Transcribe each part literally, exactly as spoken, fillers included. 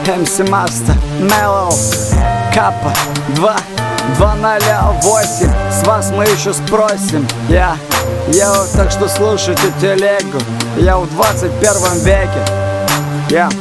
эм си Master, Mellow, Капа, два, два ноля восемь. С вас мы еще спросим. Я, я вот так что слушайте телегу. Я в двадцать первом веке. Я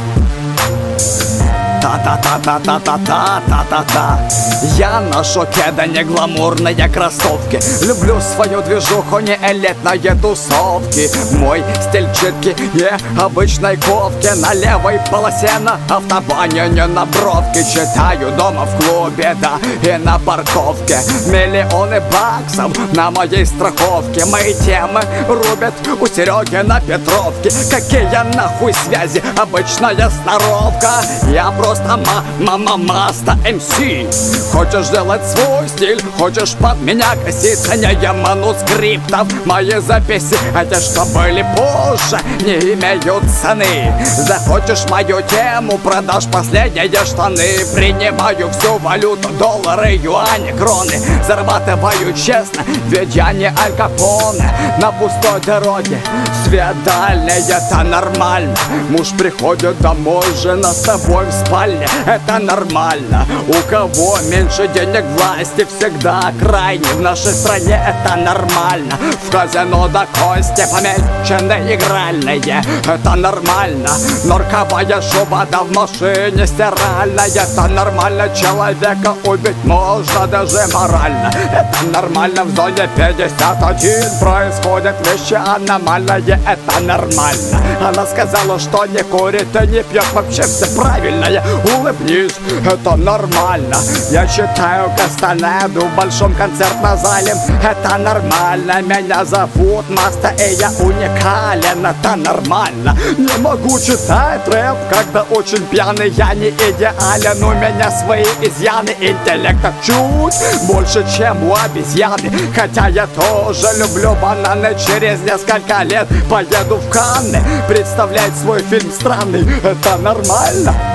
Та-та-та-та-та-та-та-та-та-та. Я ношу кеда, не гламурные кроссовки. Люблю свою движуху, не элитные тусовки. Мой стиль читки, не обычной ковки. На левой полосе на автобане, не на бровке. Читаю дома в клубе, да, и на парковке. Миллионы баксов на моей страховке. Мои темы рубят у Сереги на Петровке. Какие нахуй связи, обычная сноровка. Я просто Мама Маста эм си. Хочешь делать свой стиль, хочешь под меня коситься, не я манускриптов. Мои записи, эти что были позже, не имеют цены. Захочешь мою тему, продашь последние штаны. Принимаю всю валюту, доллары, юани, кроны. Зарабатываю честно, ведь я не Аль Капоне. На пустой дороге свет дальний, это нормально. Муж приходит домой, жена с тобой в спальне. Это нормально. У кого меньше денег, власти всегда крайне. В нашей стране это нормально. В казино до кости помечены игральные. Это нормально. Норковая шуба, да в машине стиральная. Это нормально. Человека убить можно даже морально. Это нормально. В зоне пятьдесят один происходят вещи аномальные. Это нормально. Она сказала, что не курит и не пьет. Вообще все правильное. Улыбнись, это нормально. Я читаю Кастанеду в большом концертном зале. Это нормально. Меня зовут Маста, и я уникален. Это нормально. Не могу читать рэп, когда очень пьяный. Я не идеален, у меня свои изъяны. Интеллекта чуть больше, чем у обезьяны. Хотя я тоже люблю бананы. Через несколько лет поеду в Канны представлять свой фильм странный. Это нормально.